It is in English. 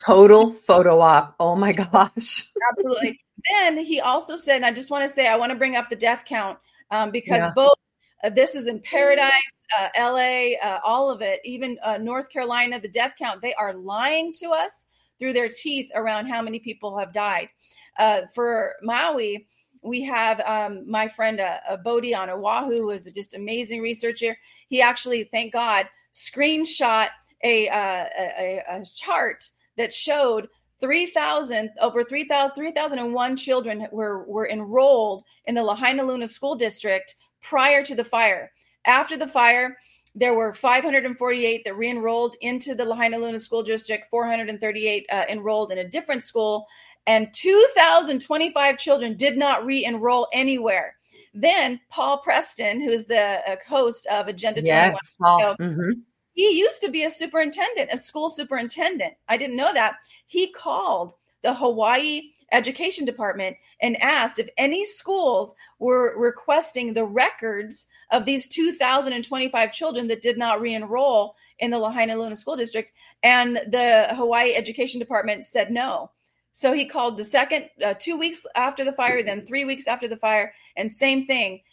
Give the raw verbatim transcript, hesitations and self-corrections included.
Total photo op. Oh my gosh. Absolutely. Then he also said, and I just want to say, I want to bring up the death count um, because Yeah. both uh, this is in Paradise, uh, L A, uh, all of it, even uh, North Carolina, the death count, they are lying to us through their teeth around how many people have died. Uh, for Maui, we have um, my friend uh, uh, Bodhi on Oahu, who is just amazing researcher. He actually, thank God, screenshot a, uh, a, a chart that showed three thousand over three thousand three thousand one children were were enrolled in the Lahaina Luna School District prior to the fire. After the fire, there were five hundred forty-eight that re-enrolled into the Lahaina Luna School District, four hundred thirty-eight uh, enrolled in a different school, and two thousand twenty-five children did not re-enroll anywhere. Then Paul Preston, who's the uh, host of Agenda Yes. twenty-one, Well, mm-hmm. he used to be a superintendent, a school superintendent. I didn't know that. He called the Hawaii Education Department and asked if any schools were requesting the records of these two thousand twenty-five children that did not re-enroll in the Lahaina Luna School District. And the Hawaii Education Department said no. So he called the second, uh, two weeks after the fire, then three weeks after the fire, and same thing.